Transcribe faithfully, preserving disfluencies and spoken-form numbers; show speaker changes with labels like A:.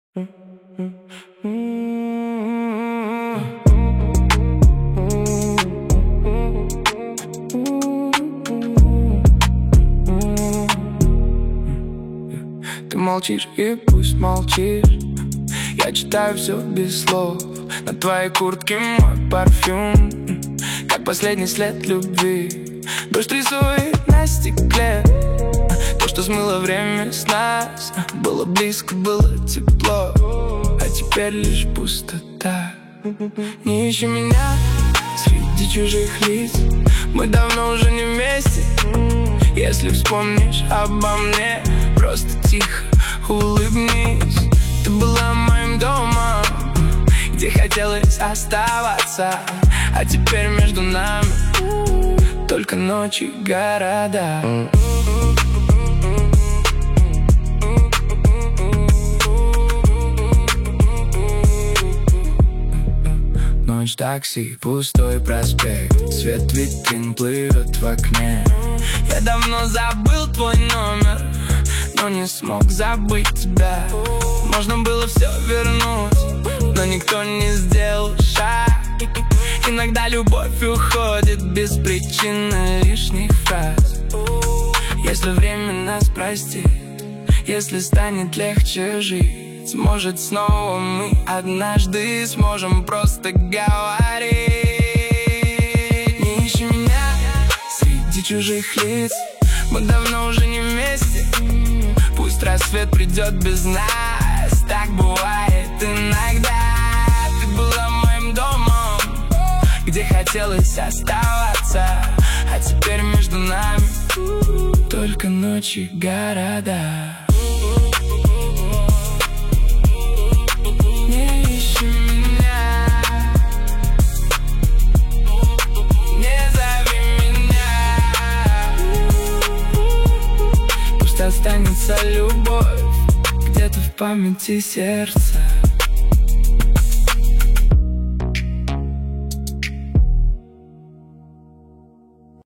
A: Ты молчишь и пусть молчишь. Я читаю все без слов. На твоей куртке мой парфюм, как последний след любви. Дождь рисует на стекле то, что смыло время с нас. Было близко, было тепло, а теперь лишь пустота. Не ищи меня среди чужих лиц, мы давно уже не вместе. Если вспомнишь обо мне, просто тихо улыбнись. Ты была моим домом, где хотелось оставаться, а теперь между нами только ночи, города. Ночь, такси, пустой проспект, свет витрин плывет в окне. Я давно забыл твой номер, но не смог забыть тебя. Можно было все вернуть, но никто не сделал шаг. Иногда любовь уходит без причины лишних фраз. Если время нас простит, если станет легче жить, может, снова мы однажды сможем просто говорить. Не ищи меня среди чужих лиц, мы давно уже не вместе. Пусть рассвет придет без нас, так бывает иногда. Ты была моим домом, где хотелось оставаться, а теперь между нами только ночи, города. Не ищи меня, не зови меня. Пусть останется любовь где-то в памяти сердца.